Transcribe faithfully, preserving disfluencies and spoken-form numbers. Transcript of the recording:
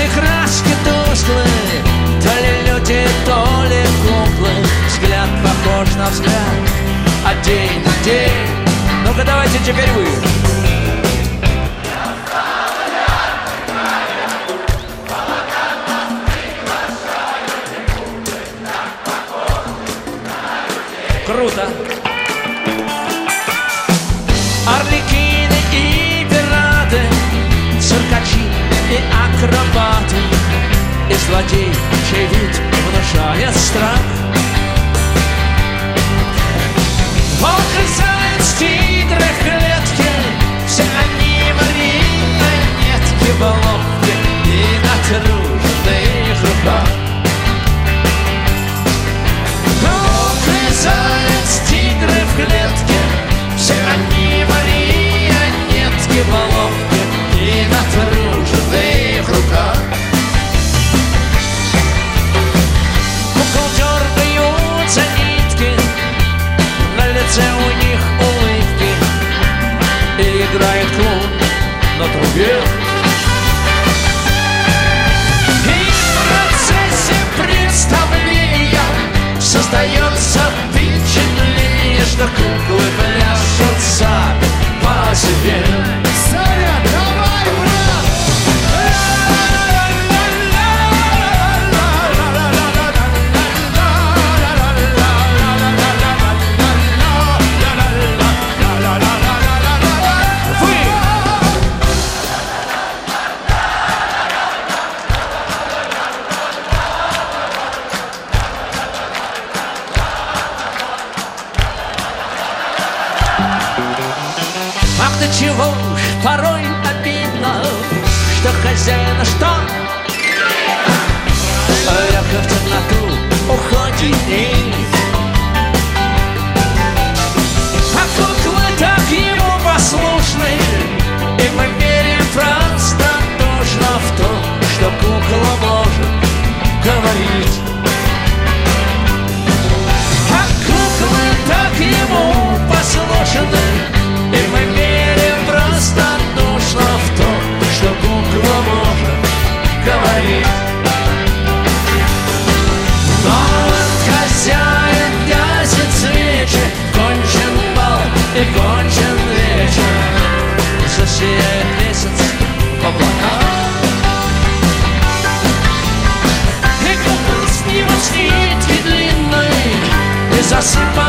краски тусклые, то ли люди, то ли куклы. Взгляд похож на взгляд, а день на день. Ну-ка давайте теперь вы. Круто. Арлекины и пираты, циркачи и акробаты, и злодей, чей вид внушает страх. Волк и заяц, тигры в клетке, все они марионетки в ловке и натруженных руках. Волк и заяц, тигры в клетке, все они марионетки в ловке и натруженных руках. Кукол дергаются нитки, на лице у них улыбки, и играет клоун на трубе. И в процессе представления создается впечатление, что куклы пляшут сами по себе. Саня, давай, брат! Ах, до чего уж порой обидно, что хозяина что? Легко в темноту уходит и а куклы так ему послушны, и мы верим простодушно в то, что кукла может говорить. А куклы так ему послушны, и мы верим простодушно в то, что кукла может говорить. Но вот хозяин гасит свечи, кончен бал и кончен вечер, засияет месяц в облаках. И кукла с него с нитки длинной и засыпает